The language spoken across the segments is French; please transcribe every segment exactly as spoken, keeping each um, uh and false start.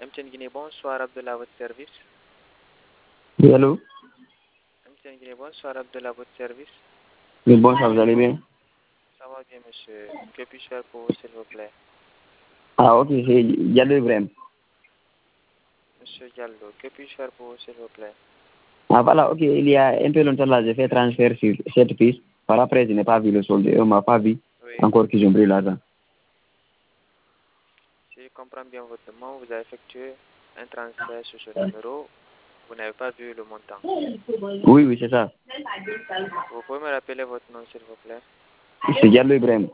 M T N Guinée, bonsoir Abdallah à votre service. Oui, allô? M T N Guinée, bonsoir Abdallah à votre service. Oui, bonsoir, vous allez bien? Ça va bien, monsieur. Que puis-je faire pour vous, s'il vous plaît? Ah, ok, c'est Diallo Ibrahim. Monsieur Diallo, que puis-je faire pour vous, s'il vous plaît? Ah, voilà, ok, il y a un peu longtemps là, j'ai fait transfert sur cette piste. Par après, je n'ai pas vu le solde et on ne m'a pas vu Oui. encore qu'ils ont pris l'argent. Si je comprends bien votre demande, vous avez effectué un transfert sur ce numéro. Vous n'avez pas vu le montant. Oui, oui, c'est ça. Vous pouvez me rappeler votre nom, s'il vous plaît? C'est Diallo Ibrahim.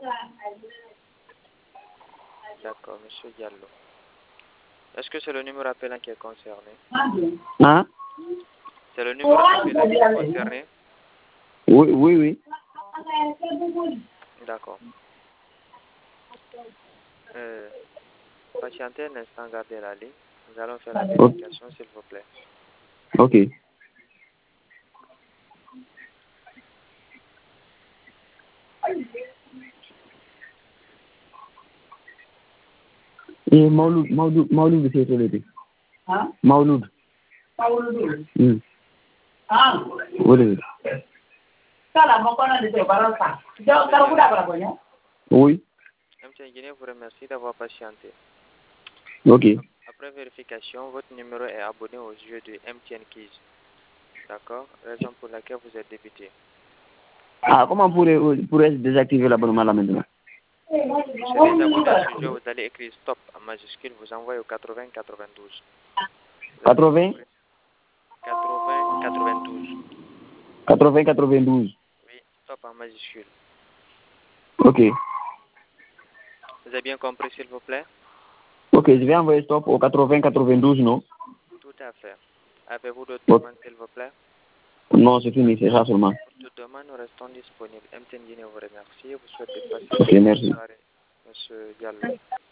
D'accord, monsieur Diallo. Est-ce que c'est le numéro appelant qui est concerné? Hein? C'est le numéro appelant qui est concerné? Oui, oui, oui. D'accord. Euh, patientez un instant, gardez la ligne. Nous allons faire la vérification, s'il vous plaît. Ok. Et Mauloud, Mauloud, Mauloud, c'est solide. Hein? Mauloud. Mauloud. Hmm. Ah. Oui. Oui. M T N Guinée vous remercie d'avoir patienté. Ok. Après vérification, votre numéro est abonné aux yeux de M T N Keys. D'accord? Raison pour laquelle vous êtes débité. Ah, comment pourrais pourrais désactiver l'abonnement là maintenant? Sur les abonnés à ce jeu, vous allez écrire stop en majuscule, vous envoyez au quatre-vingts quatre-vingt-douze. quatre-vingts quatre-vingts quatre-vingt-douze. quatre-vingts quatre-vingt-douze. Oui, stop en majuscule. Ok. Vous avez bien compris, s'il vous plaît? Ok, je vais envoyer stop au quatre-vingts quatre-vingt-douze, non? Tout à fait. Avez-vous d'autres Ok. demandes, s'il vous plaît? Non, c'est fini, c'est ça seulement. Pour toute demande, nous restons disponibles. M T N Guinée vous remercie. Vous souhaitez passer Ok, une bonne merci. soirée, monsieur Diallo.